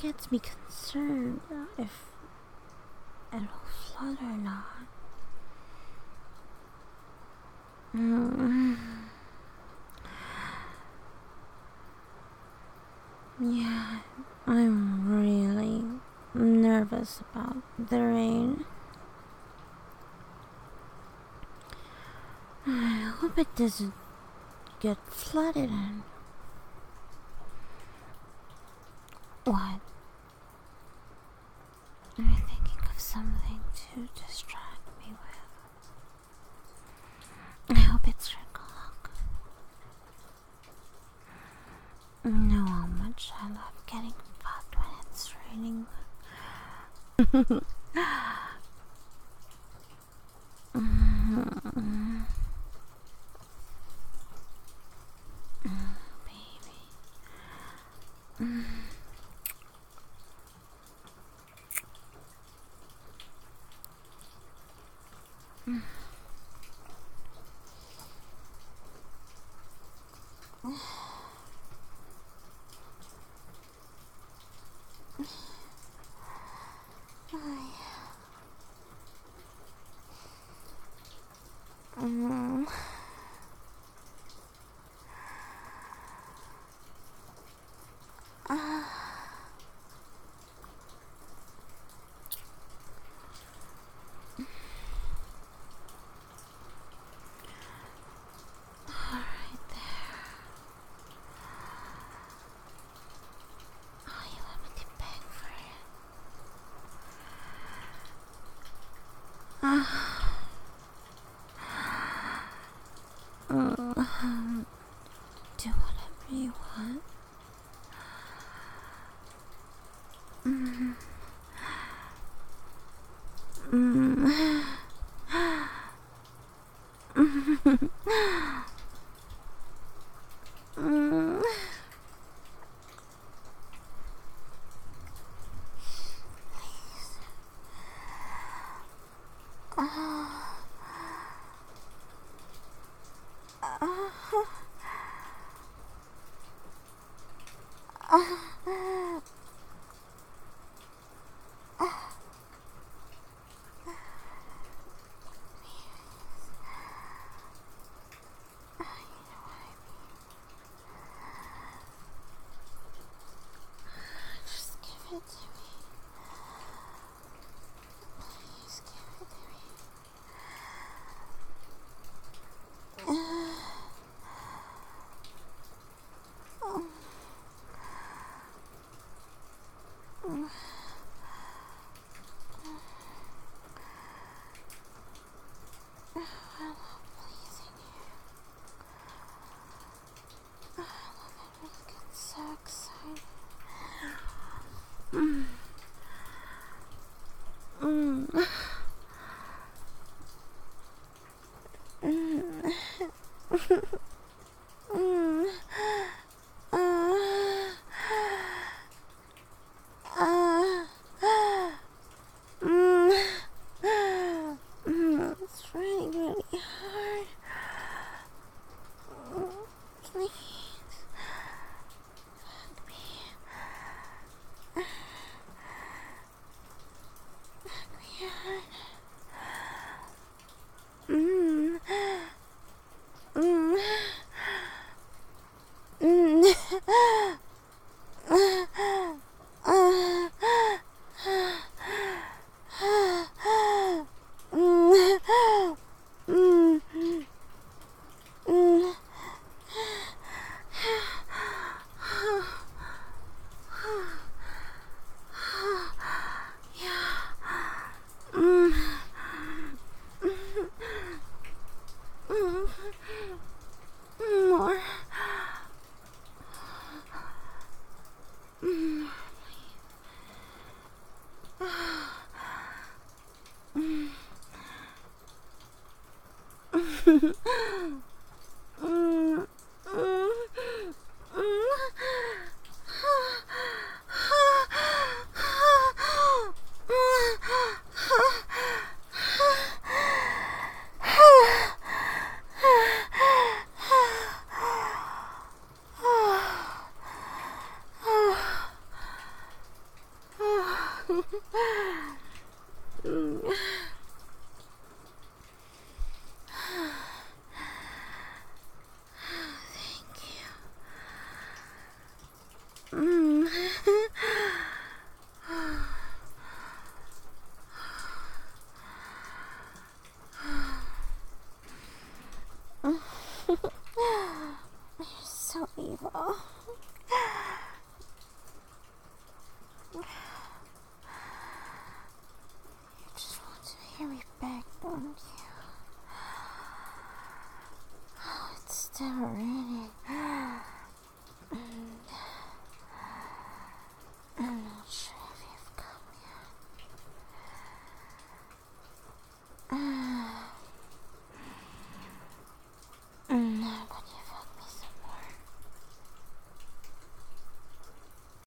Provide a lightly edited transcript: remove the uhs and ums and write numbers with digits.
gets me concerned if it'll flood or not. Yeah, I'm really nervous about the rain. I hope it doesn't get flooded in. What? Are you thinking of something to distract me with? I hope it's your clock. You know how much I love getting fucked when it's raining. Baby. Alright there. Oh, you want me to beg for it? Do whatever you want. Just give it to me. Please give it to me. I love pleasing you. I love it when you get so excited. It's raining really hard. Please, hug me. Hug me hard. More. Thank you. You're so evil. You just want to hear me back, don't you? Oh, it's still raining.